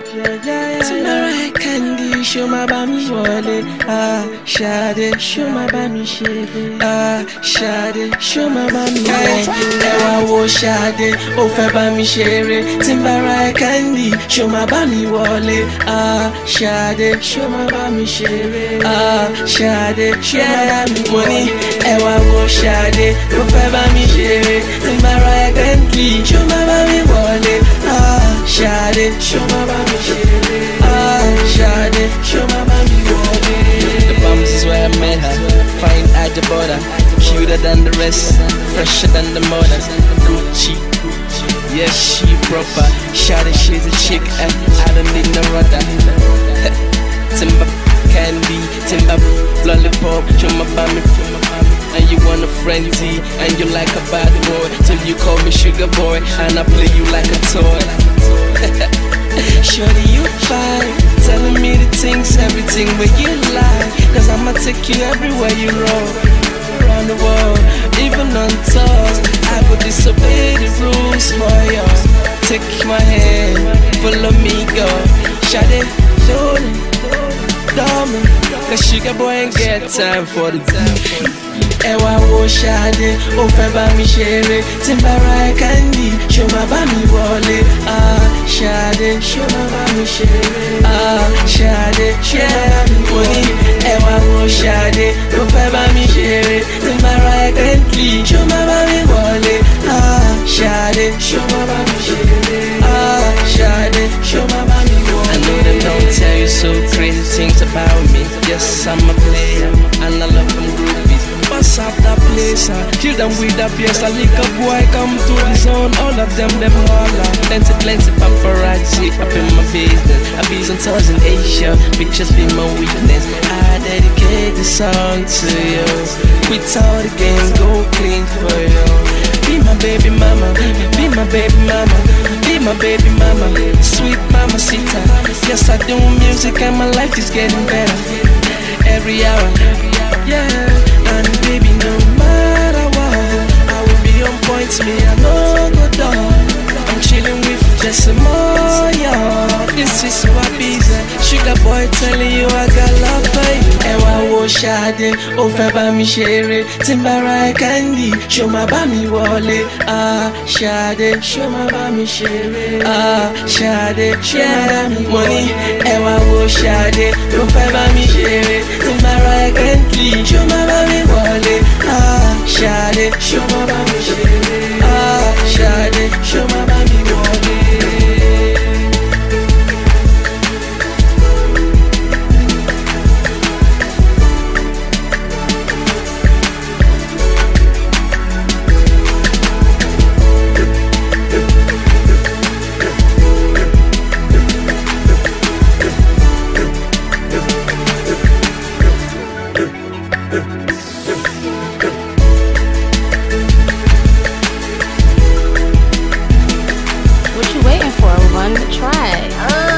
Tomorrow candy, show my bami wale. Shade, show my bami shade. Shade, show my bami wale. Ewa wo shade, ofe bami shere. Tomorrow candy, show my bami wale. Shade, show my bami shere. Shade, show my bami money. Ewa wo shade, ofe bami shere. Tomorrow candy, show my bami wale. Shade, show my bami shere. Shade, show my bami wale. The bums is where I met her. Fine at the border, cuter than the rest, fresher than the mothers. Gucci, yes she proper. Shade, she's a chick, and I don't need no rudder. Timber candy, timber lollipop, show my bami. And you want a frenzy, and you like a bad boy, so you call me sugar boy, and I play you like a toy. Shorty, you fine, telling me the things, everything where you like. Cause I'ma take you everywhere you roll, around the world, even on tours. I will disobey the rules for you. Take my hand, follow me, go. Shade, dummy, cause sugar boy ain't get time for the Ewa wo shade, ofe bami shere. Timbara candy, show my bami wale. Shade, show my bami shere. Shade, show my bami money. Ewa wo shade, ofe bami shere. Timbara candy, show my bami wale. Shade, show my bami shere. Shade, show my bami wale. I know them don't tell you so crazy things about me. Yes, I'm a player, and I love them groupies. Bust up that place, kill them with that PS. I lick up boy, come to the zone. All of them holler. Plenty paparazzi up in my business. I be on tours in Asia, pictures be my weakness. I dedicate this song to you. Quit all the games, go clean for you. Be my baby mama, be my baby mama, be my baby mama, sweet mama Sita. Yes, I do music and my life is getting better every hour. Yeah. And baby, no matter what, I will be on point, me I no go down. I'm chilling with Jesse Moya. This is what busy. Sugar boy telling you I got love for you. Ewa wo shade, ofe bami shere. Timbara candy, show my bami wale. Shade, show my bami shere. Shade, show my bami money. Ewa wo shade, ofe bami shere. Timbara candy, show my bami wale. Shade, show my bami shere. Shade, show my bami wale. What you waiting for? One to try.